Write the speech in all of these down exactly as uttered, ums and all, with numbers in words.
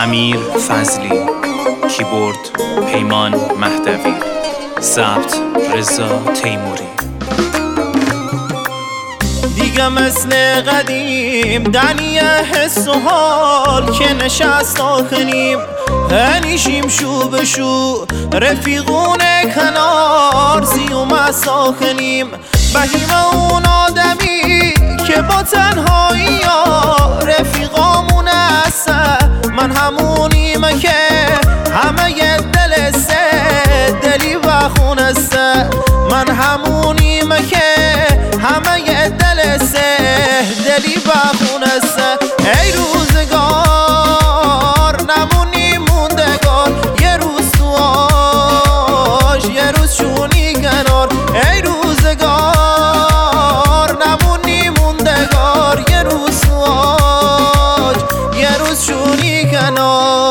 امیر فضلی، کیبورد پیمان مهدوی، ضبط رضا تیموری. دیگه مثل قدیم دنی حس و حال که نشست آخنیم هنیشیم شو به شو رفیقون کنار زیوم از آخنیم بهیم اون آدمی که با تنهایی ها رفیقامون هستن من همونیم که همه ی دل سه دلی و خونسته من همونیم که همه ی دل سه دلی و خونسته ای روزگار نمونی موندگار یه روز تو آش یه روز شونی کنار ای روزگار نمونی موندگار یه روز تو آش یه روز شونی کنار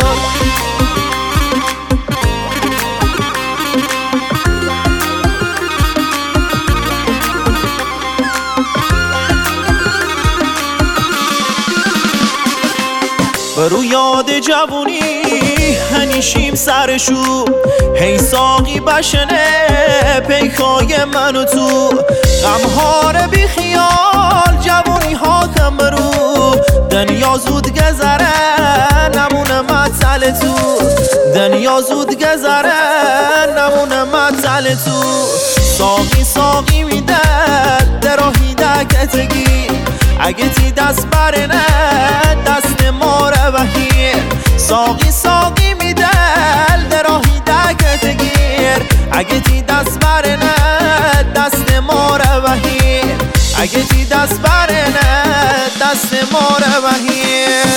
برو یاد جوونی هنیشیم سرشو هی ساقی بشنه پیکای من و تو غمهار بی خیال جوونی ها کم برو دنیا زود گذره نمونه مطل تو دنیا زود گذره نمونه مطل تو ساقی ساقی میده دراهی دکتگی اگه تی دست برنه دست ما رو بهیر ساقی ساقی میدل دراهی دکت گیر اگه تی دست برنه دست ما رو بهیر اگه تی دست برنه دست ما رو بهیر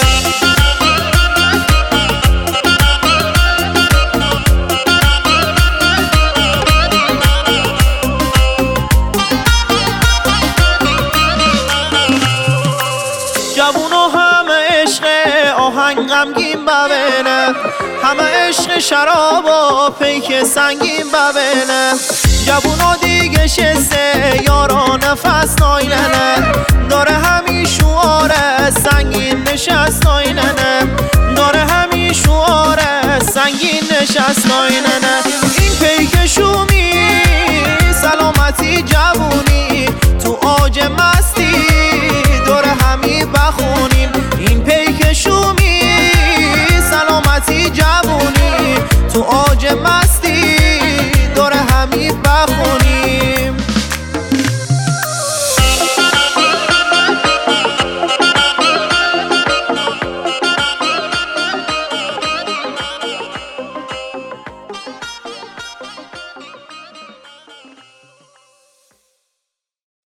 جوونا همه عشق آهنگ غمگین ببینه همه عشق شراب و پیک سنگین ببینه جوونا دیگه شسته یارا نفس ناینه داره همین شواره سنگین نشست ناینه